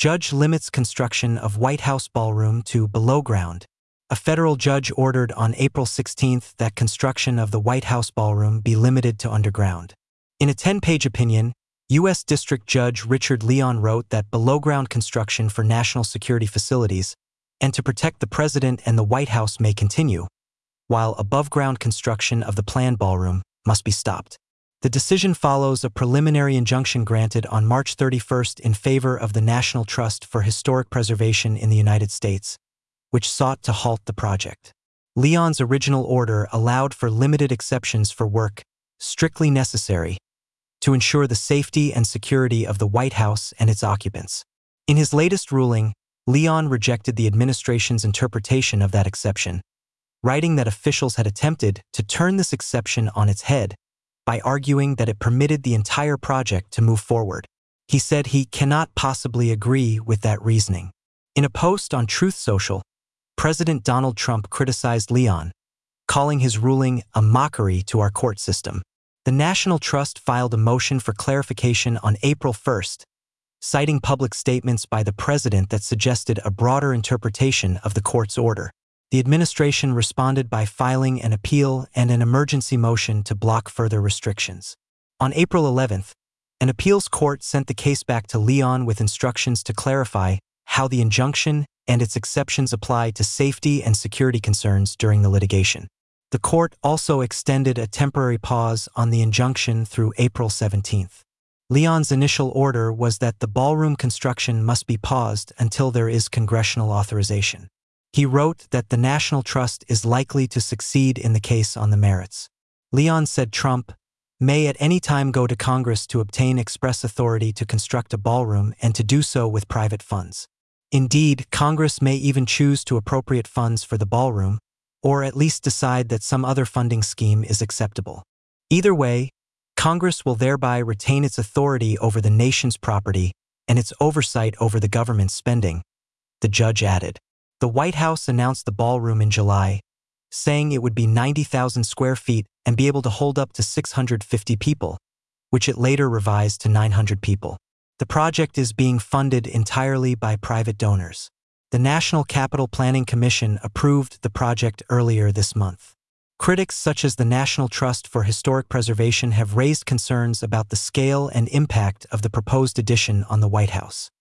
Judge limits construction of White House ballroom to below ground. A federal judge ordered on April 16 that construction of the White House ballroom be limited to underground. In a 10-page opinion, U.S. District Judge Richard Leon wrote that below-ground construction for national security facilities and to protect the president and the White House may continue, while above-ground construction of the planned ballroom must be stopped. The decision follows a preliminary injunction granted on March 31 in favor of the National Trust for Historic Preservation in the United States, which sought to halt the project. Leon's original order allowed for limited exceptions for work strictly necessary to ensure the safety and security of the White House and its occupants. In his latest ruling, Leon rejected the administration's interpretation of that exception, writing that officials had attempted to turn this exception on its head by arguing that it permitted the entire project to move forward. He said he cannot possibly agree with that reasoning. In a post on Truth Social, President Donald Trump criticized Leon, calling his ruling a mockery to our court system. The National Trust filed a motion for clarification on April 1, citing public statements by the president that suggested a broader interpretation of the court's order. The administration responded by filing an appeal and an emergency motion to block further restrictions. On April 11, an appeals court sent the case back to Leon with instructions to clarify how the injunction and its exceptions apply to safety and security concerns during the litigation. The court also extended a temporary pause on the injunction through April 17. Leon's initial order was that the ballroom construction must be paused until there is congressional authorization. He wrote that the National Trust is likely to succeed in the case on the merits. Leon said Trump may at any time go to Congress to obtain express authority to construct a ballroom and to do so with private funds. Indeed, Congress may even choose to appropriate funds for the ballroom, or at least decide that some other funding scheme is acceptable. Either way, Congress will thereby retain its authority over the nation's property and its oversight over the government's spending, the judge added. The White House announced the ballroom in July, saying it would be 90,000 square feet and be able to hold up to 650 people, which it later revised to 900 people. The project is being funded entirely by private donors. The National Capital Planning Commission approved the project earlier this month. Critics such as the National Trust for Historic Preservation have raised concerns about the scale and impact of the proposed addition on the White House.